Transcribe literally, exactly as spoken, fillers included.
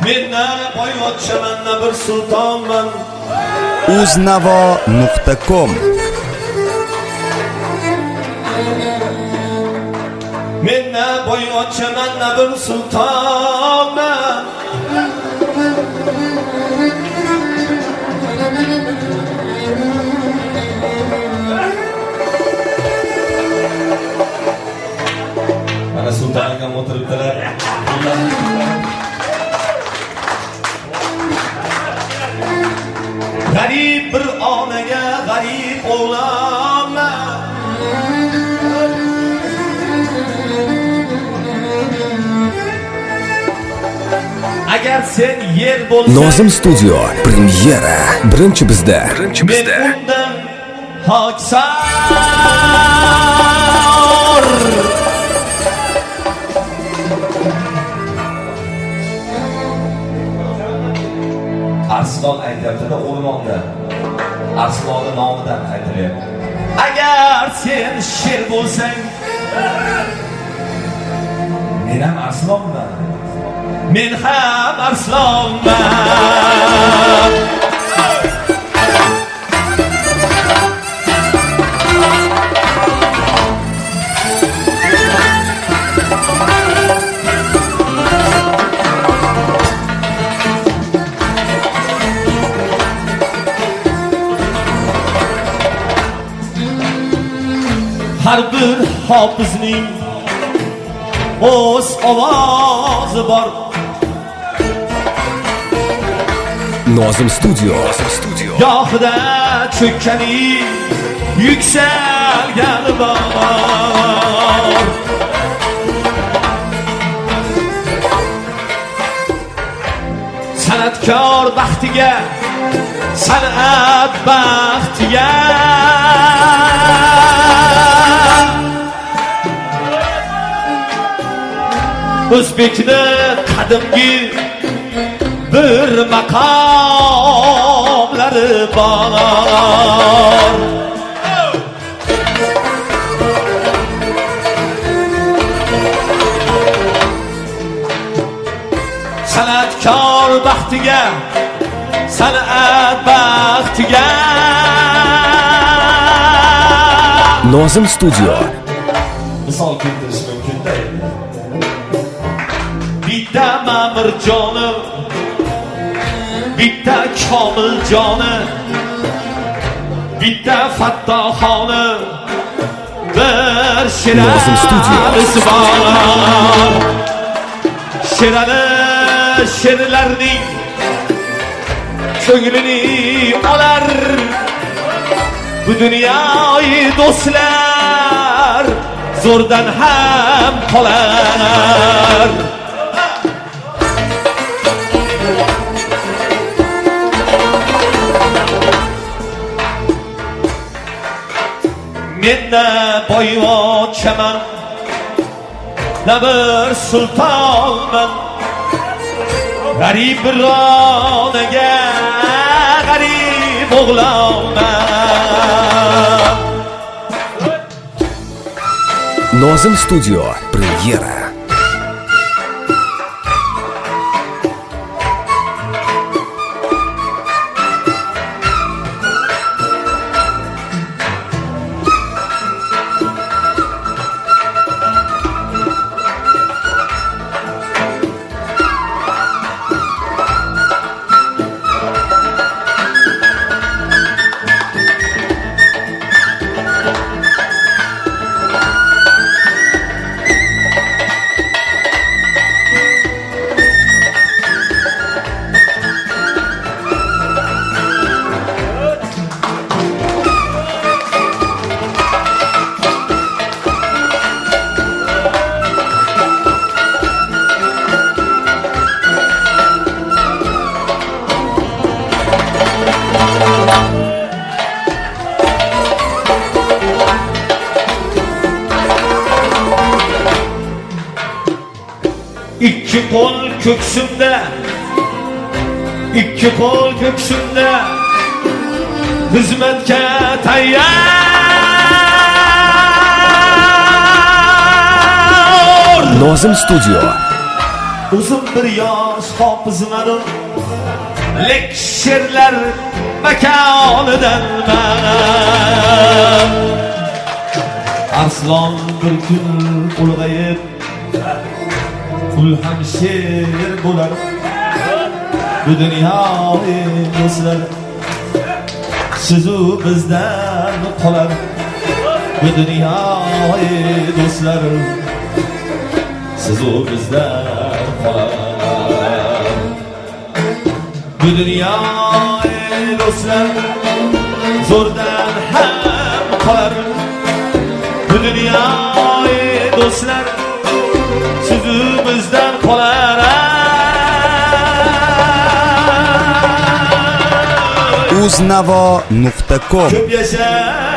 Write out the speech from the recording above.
Mendan boyvachchaman bir sultonman. uznavo nuqta com Mendan boyvachchaman bir sultonman. Mana sultonga o'tiribdilar. G'arib bir onaga g'arib o'g'lonman. Agar sen yer bo'lsang, Nozim Studio premyera birinchi bizda. Birinchi bizda. Men undan hoksar. Arslon aytayapti-da, o'rmonda. Arslonni nomidan aytilyapti. Agar sen sher bo'lsang, men ham arslonman. Men ham arslonman. Har bir hofizning o'z ovozi bor. Nozim Studio. Nozim Studio. Gohida cho'kkani yuksalgani bor. San'atkor baxtiga, san'at baxtiga O'zbekni qadimgi bir maqomlari bor. San'atkor baxtiga, san'at baxtiga Nozim Studio. misol keltirish mumkin-da. Bitta Ma'murjoni, bitta Komiljon, bitta Fattoxoni, bir Sheralisi bor. Sherali sherlarning ko'nglini olar. Bu dunyoyi do'stlar zo'rdan ham qolar. Menda boyvachchaman, na bir sultonman. G'arib bir onaga g'arib o'g'lonman. Nozim Studio premyera. İki qo'l ko'ksimda, ikki qo'l ko'ksimda xizmatga tayyor. Nozim Studio uzun bir yosh hofizmanim, lek she'rlar makonidan man. Arslon bir kun ulg'ayib, ul ham sher bo'lar. Bu dunyoy do'stlar, sizu bizdan qolar. Bu dunyoy do'stlar, sizu bizdan qolar. Bu dunyoy do'stlar, zo'rdan ham qolar. Bu dunyoy do'stlar, sizu bizdan qolar. uznavo nuqta com Ko'p yasha